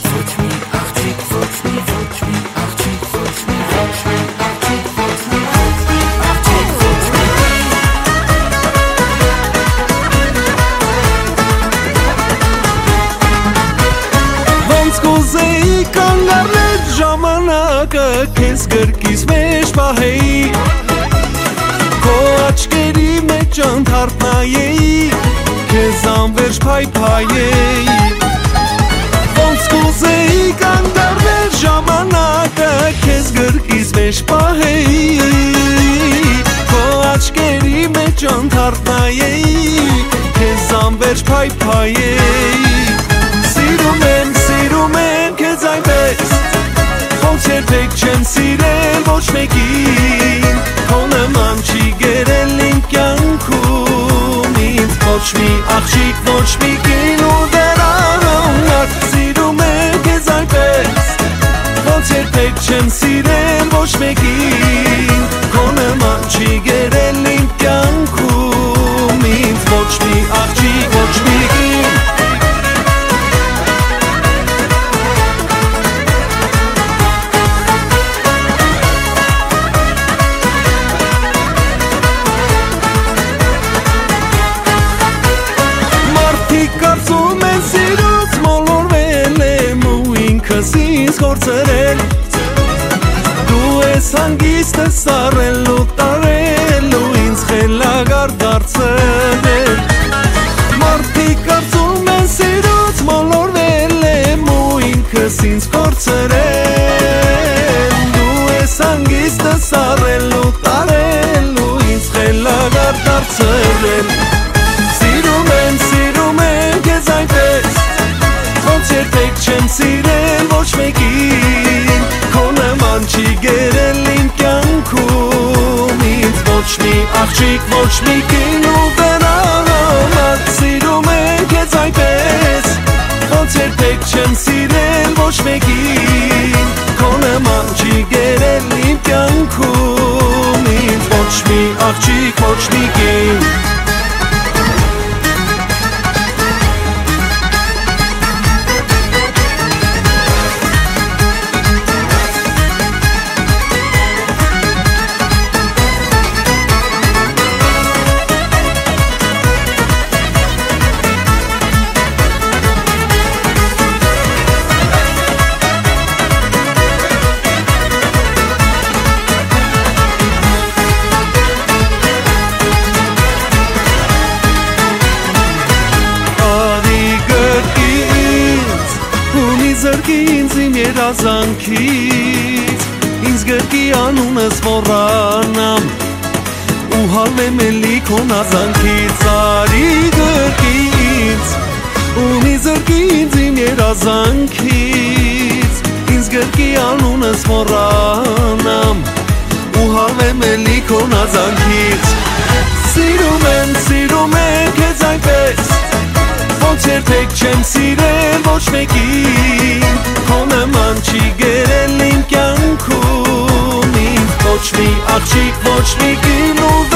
Կուզեի կանգառել ժամանակը քեզ գրկիս մեջ պահեի Քո աչքերի մեջ ընդհարթ նայեի Քեզ անվերջ փայփայեի Ոնց կուզեի կանգառել ժամանակը քեզ գրկիս մեջ պահեի Քո աչքերի մեջ ընդհարթ նայեի Քեզ անվերջ փայփայեի Սիրում եմ քեզ այնպես Ոնց երբեք չեմ սիրել ոչ մեկին Քո նման չի գերել իմ կյանքում Ինձ ոչ մի աղջիկ, ոչ մի կին ու դեռ անհանգար Սիրում եմ քեզ այնպես Ոնց երբեք չեմ սիրել ոչ մեկին Քո նման չի գերել իմ կյանքում Ինձ ոչ մի աղջիկ, ոչ մի կին Կարծում են սիրուց մոլորվել եմ ու ինքս ինձ կորցրել Դու ես հանգիստը սառել ու տարել ու ինձ խելագար դարձել Մարդիկ կարծում են սիրուց մոլորվել եմ ու ինքս ինձ կորցրել Դու ես հանգիստը սառել ու տարել ու ինձ խելագար դարձել Երբեք չեմ սիրել ոչ մեկին Քո նման չի գերել իմ կյանքում Ինձ ոչ մի աղջիկ, ոչ մի կին ու դեռ անհանգար Սիրում եմ քեզ այնպես Ոնց երբեք չեմ սիրել ոչ մեկին Քո նման չի գերել իմ կյանքում Ինձ ոչ մի աղջիկ, ոչ մի կին Զրկի ինձ իմ երազանքից Ինձ գրկի անունս մոռանամ Ու հալվեմ էլի քո նազանքից Արի գրկի ինձ Ու մի զրկի ինձ իմ երազանքից Ինձ գրկի անունս մոռանամ Ու հալվեմ էլի քո նազանքից Սիրում եմ քեզ այնպես Ոնց երբեք չեմ սիրել ոչ մեկին Քո նման չի գերել իմ կյանքում Ինձ ոչ մի աղջիկ, ոչ մի կին ու